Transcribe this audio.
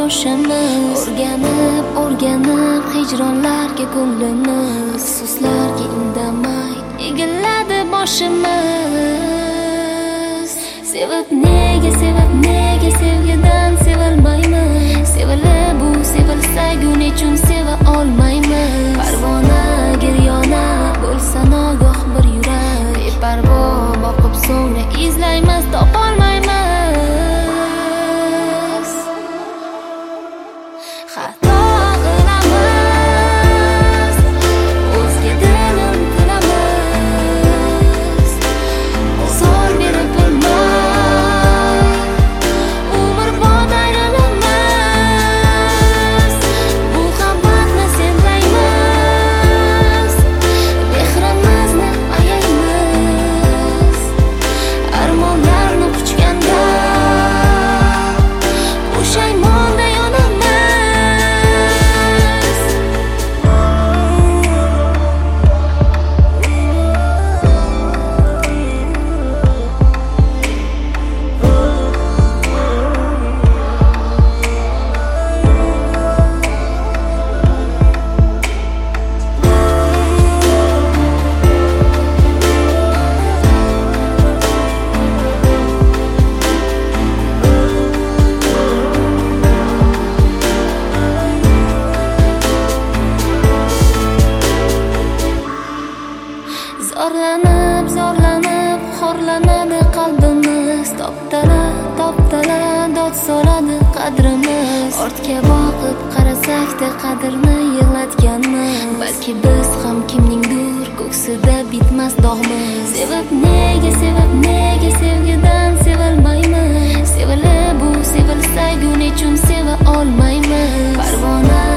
yoshimiz. O'rganib hijronlarga ko'nglimiz, so'zlarga indamay egiladi boshimiz. Sevib nega sevgidan sevilmaymiz? Sevilib bu sevilsak nechun seva olmaymiz? Parvona giryona bo'lsa nogoh bir yurak, beparvo boqib so'ngra izlaymiz, topolmaymiz. Xato qilamiz, o'zga dilim qilamiz, zor berib bilmay umrbod ayrilamiz. Bu hambatni sendaymiz, mehrimizni ayaymiz. Armonlarni quchganda pushaymonda yonamiz. Zorlanib, xorlanadi qalbimiz. Toptala dod soladi qadrimiz. Ortga boqib qarasak-da qadrni yig'latganmiz. Balki biz ham kimningdir ko'ksida bitmas dog'miz. Sevib nega sevgidan sevilmaymiz? Sevilib bu sevilsak nechun seva olmaymiz? Parvona